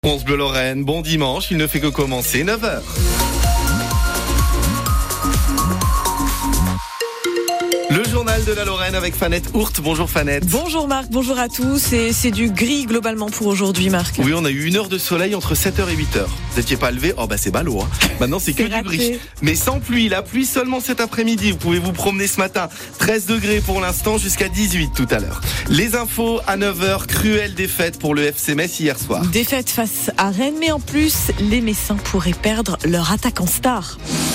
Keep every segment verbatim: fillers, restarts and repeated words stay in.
France Bleu Lorraine, bon dimanche, il ne fait que commencer, neuf heures. Le journal de la Lorraine avec Fanette Hourt. Bonjour Fanette. Bonjour Marc, bonjour à tous. Et c'est du gris globalement pour aujourd'hui Marc. Oui, on a eu une heure de soleil entre sept heures et huit heures. Vous n'étiez pas levé? Oh bah c'est ballot. Hein. Maintenant c'est, c'est que raté. Du gris. Mais sans pluie, la pluie seulement cet après-midi. Vous pouvez vous promener ce matin. treize degrés pour l'instant jusqu'à dix-huit tout à l'heure. Les infos à neuf heures. Cruelle défaite pour le F C Metz hier soir. Défaite face à Rennes, mais en plus les Messins pourraient perdre leur attaquant star.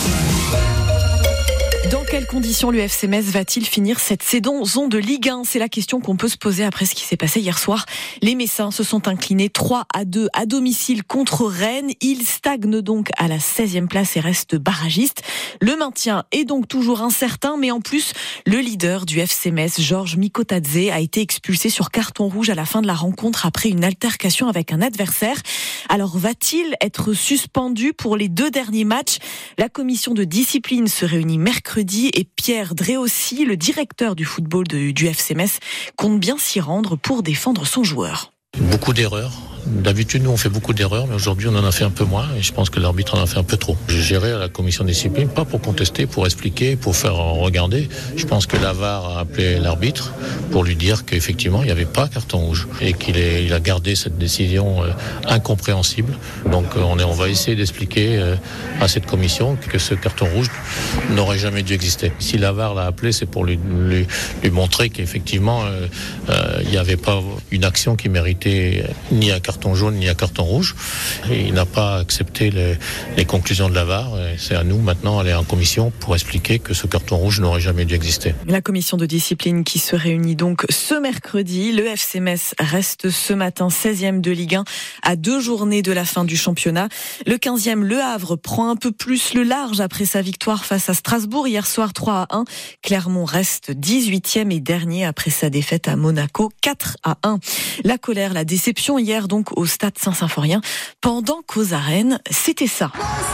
Dans quelles conditions l'U F C Metz va-t-il finir cette saison de Ligue un? C'est la question qu'on peut se poser après ce qui s'est passé hier soir. Les Messins se sont inclinés trois à deux à domicile contre Rennes. Ils stagnent donc à la seizième place et restent barragistes. Le maintien est donc toujours incertain, mais en plus, le leader du F C Metz, Georges Mikotadze, a été expulsé sur carton rouge à la fin de la rencontre après une altercation avec un adversaire. Alors va-t-il être suspendu pour les deux derniers matchs? La commission de discipline se réunit mercredi et Pierre Dréossi, le directeur du football de, du F C Metz, compte bien s'y rendre pour défendre son joueur. Beaucoup d'erreurs. D'habitude, nous, on fait beaucoup d'erreurs, mais aujourd'hui, on en a fait un peu moins, et je pense que l'arbitre en a fait un peu trop. J'ai géré à la commission de discipline, pas pour contester, pour expliquer, pour faire regarder. Je pense que la V A R a appelé l'arbitre pour lui dire qu'effectivement, il n'y avait pas carton rouge, et qu'il est, il a gardé cette décision euh, incompréhensible. Donc, euh, on, est, on va essayer d'expliquer euh, à cette commission que ce carton rouge n'aurait jamais dû exister. Si la V A R l'a appelé, c'est pour lui, lui, lui montrer qu'effectivement, euh, euh, il n'y avait pas une action qui méritait ni un carton jaune ni un carton rouge. Et il n'a pas accepté les, les conclusions de la V A R. Et c'est à nous maintenant d'aller en commission pour expliquer que ce carton rouge n'aurait jamais dû exister. La commission de discipline qui se réunit donc ce mercredi. Le F C Metz reste ce matin seizième de Ligue un à deux journées de la fin du championnat. Le quinzième, Le Havre, prend un peu plus le large après sa victoire face à Strasbourg hier soir trois à un. Clermont reste dix-huitième et dernier après sa défaite à Monaco quatre à un. La colère, la déception hier donc au stade Saint-Symphorien, pendant qu'aux arènes, c'était ça.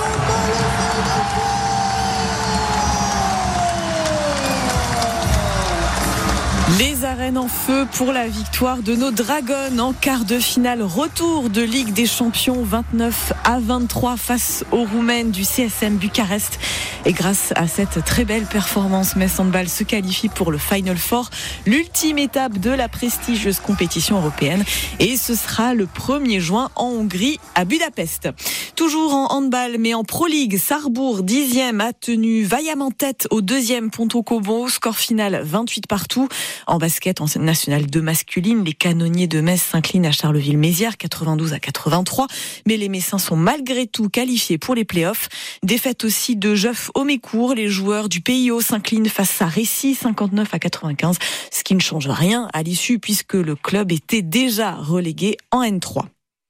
Les arènes en feu pour la victoire de nos Dragons en quart de finale retour de Ligue des Champions vingt-neuf à vingt-trois face aux Roumaines du C S M Bucarest. Et grâce à cette très belle performance, Metz Handball se qualifie pour le Final Four, l'ultime étape de la prestigieuse compétition européenne. Et ce sera le premier juin en Hongrie, à Budapest. Toujours en handball, mais en Pro League, Sarrebourg, dixième, a tenu vaillamment tête au deuxième Ponto Combo, score final vingt-huit partout. En basket, en national deux masculine, les canonniers de Metz s'inclinent à Charleville-Mézières, quatre-vingt-douze à quatre-vingt-trois. Mais les Messins sont malgré tout qualifiés pour les playoffs. Défaite aussi de Jeuf au Mécourt. Les joueurs du P I O s'inclinent face à Récy, cinquante-neuf à quatre-vingt-quinze. Ce qui ne change rien à l'issue puisque le club était déjà relégué en N trois.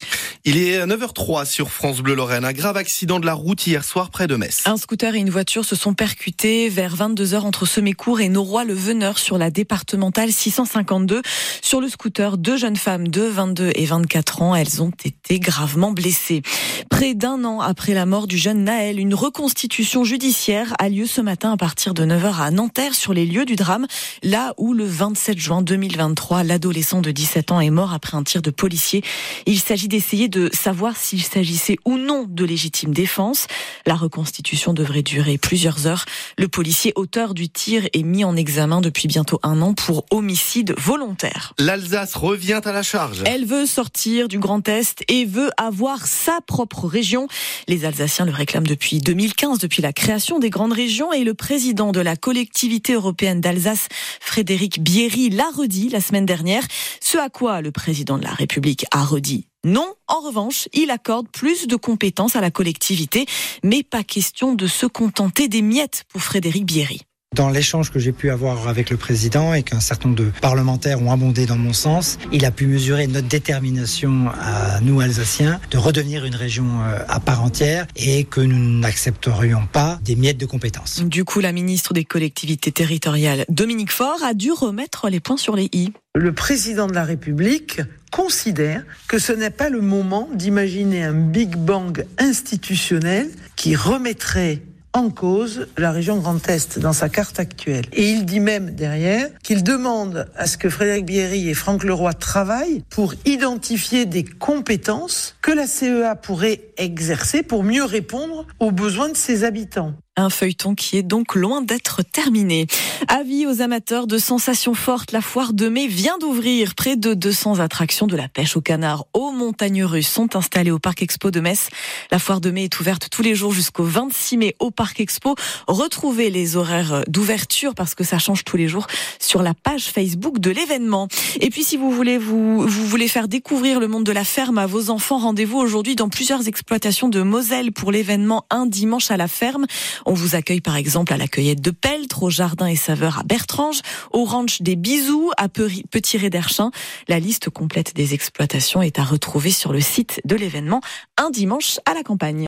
Il est neuf heures trois sur France Bleu Lorraine. Un grave accident de la route hier soir près de Metz. Un scooter et une voiture se sont percutés vers vingt-deux heures entre Semécourt et Noroy-le-Veneur sur la départementale six cent cinquante-deux. Sur le scooter, deux jeunes femmes de vingt-deux et vingt-quatre ans. Elles ont été gravement blessées. Près d'un an après la mort du jeune Naël, une reconstitution judiciaire a lieu ce matin à partir de neuf heures à Nanterre sur les lieux du drame. Là où le vingt-sept juin deux mille vingt-trois, l'adolescent de dix-sept ans est mort après un tir de policier. Il s'agit d'essayer de savoir s'il s'agissait ou non de légitime défense. La reconstitution devrait durer plusieurs heures. Le policier auteur du tir est mis en examen depuis bientôt un an pour homicide volontaire. L'Alsace revient à la charge. Elle veut sortir du Grand Est et veut avoir sa propre région. Les Alsaciens le réclament depuis deux mille quinze, depuis la création des grandes régions, et le président de la collectivité européenne d'Alsace, Frédéric Bierry, l'a redit la semaine dernière. Ce à quoi le président de la République a redit non. En revanche, il accorde plus de compétences à la collectivité, mais pas question de se contenter des miettes pour Frédéric Bierry. Dans l'échange que j'ai pu avoir avec le président et qu'un certain nombre de parlementaires ont abondé dans mon sens, il a pu mesurer notre détermination à nous Alsaciens de redevenir une région à part entière et que nous n'accepterions pas des miettes de compétences. Du coup, la ministre des collectivités territoriales, Dominique Faure, a dû remettre les points sur les i. Le président de la République considère que ce n'est pas le moment d'imaginer un Big Bang institutionnel qui remettrait en cause la région Grand Est dans sa carte actuelle. Et il dit même derrière qu'il demande à ce que Frédéric Bierry et Franck Leroy travaillent pour identifier des compétences que la C E A pourrait exercer pour mieux répondre aux besoins de ses habitants. Un feuilleton qui est donc loin d'être terminé. Avis aux amateurs de sensations fortes, la foire de mai vient d'ouvrir. Près de deux cents attractions de la pêche au canard aux montagnes russes sont installées au Parc Expo de Metz. La foire de mai est ouverte tous les jours jusqu'au vingt-six mai au Parc Expo. Retrouvez les horaires d'ouverture parce que ça change tous les jours sur la page Facebook de l'événement. Et puis si vous voulez vous, vous voulez faire découvrir le monde de la ferme à vos enfants, rendez-vous aujourd'hui dans plusieurs exploitations de Moselle pour l'événement Un dimanche à la ferme. On vous accueille par exemple à la cueillette de Peltre, au jardin et saveurs à Bertrange, au ranch des Bisous à Petit-Ré-d'Erchin. La liste complète des exploitations est à retrouver sur le site de l'événement Un dimanche à la campagne.